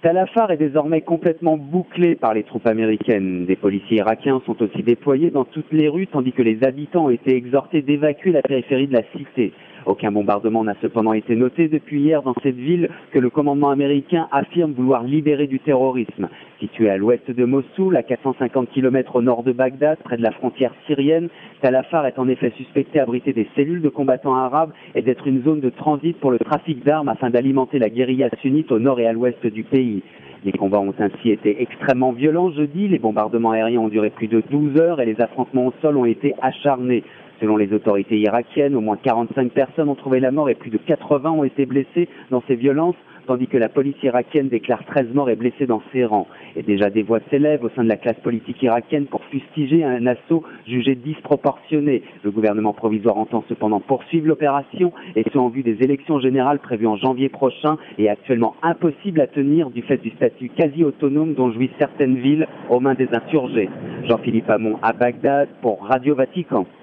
Tel Afar est désormais complètement bouclé par les troupes américaines. Des policiers irakiens sont aussi déployés dans toutes les rues, tandis que les habitants ont été exhortés d'évacuer la périphérie de la cité. Aucun bombardement n'a cependant été noté depuis hier dans cette ville que le commandement américain affirme vouloir libérer du terrorisme. Située à l'ouest de Mossoul, à 450 km au nord de Bagdad, près de la frontière syrienne, Tel Afar est en effet suspecté abriter des cellules de combattants arabes et d'être une zone de transit pour le trafic d'armes afin d'alimenter la guérilla sunnite au nord et à l'ouest du pays. Les combats ont ainsi été extrêmement violents jeudi, les bombardements aériens ont duré plus de 12 heures et les affrontements au sol ont été acharnés. Selon les autorités irakiennes, au moins 45 personnes ont trouvé la mort et plus de 80 ont été blessés dans ces violences, tandis que la police irakienne déclare 13 morts et blessés dans ses rangs. Et déjà des voix s'élèvent au sein de la classe politique irakienne pour fustiger un assaut jugé disproportionné. Le gouvernement provisoire entend cependant poursuivre l'opération, et ce en vue des élections générales prévues en janvier prochain et actuellement impossible à tenir du fait du statut quasi autonome dont jouissent certaines villes aux mains des insurgés. Jean-Philippe Hamon à Bagdad pour Radio Vatican.